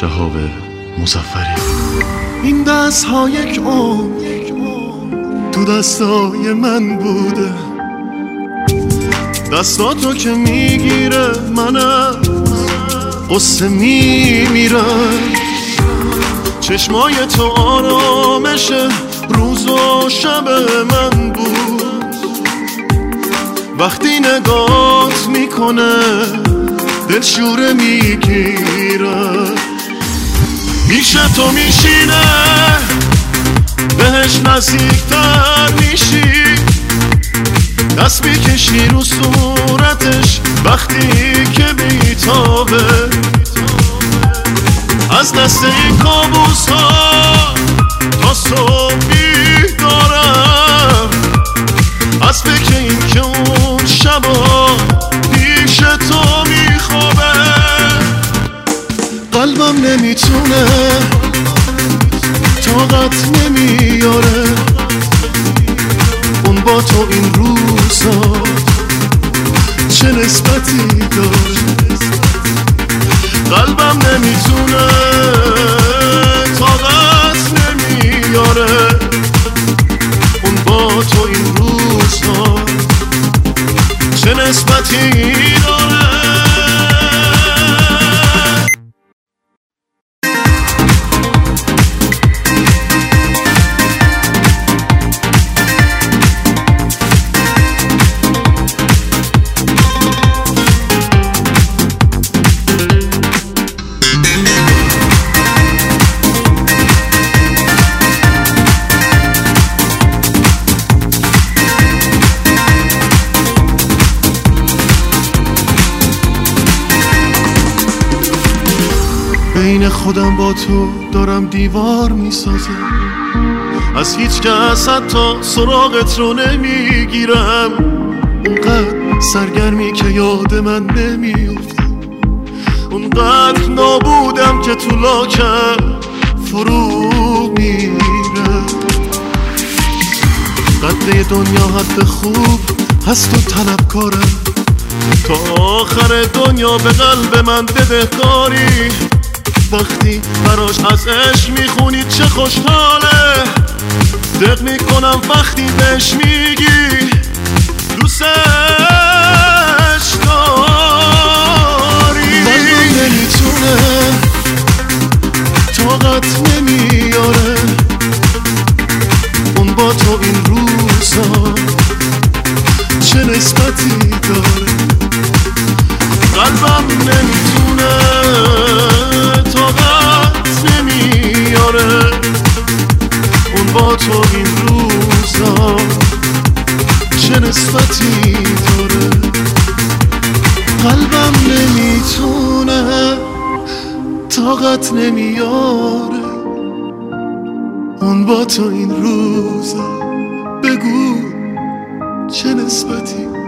شهاب مظفری. این دست ها یک عمر تو دستای من بوده، دستاتو که میگیره من از قصه میمیرم. چشمای تو آرامش روز و شب من بود، وقتی نگات میکنه دل شوره میگیره. پیش تو میشینه بهش نزدیکتر میشی، دست میکشی رو صورتش وقتی که بیتابه. از دست این کابوس ها تا صبح بیدارم، از فکر این که اون شبا پیش تو میخوابه. قلبم نمیتونه طاقت نمیاره اون با تو این روزا چه نسبتی داره. قلبم نمیتونه طاقت نمیاره اون با تو این روزا چه نسبتی داره. بین خودم با تو دارم دیوار میسازم، از هیچ کس حتی سراغت رو نمیگیرم. اونقدر سرگرمی که یاد من نمیفته، اونقدر نابودم که تو لاکم فرو میره. قد دنیا حد خوب هست و طلبکارم، تا آخر دنیا به قلب من بدهکاری. وقتی براش از عشق میخونی چه خوشحاله، دق میکنم وقتی بهش میگی دوستش داری. قلبم نمیتونه طاقت نمیاره اون با تو این روزا چه نسبتی داره. قلبم نمیتونه طاقت نمیاره اون با تو این روزا چه نسبتی داره. قلبم نمیتونه طاقت نمیاره اون با تو این روزا، بگو چه نسبتی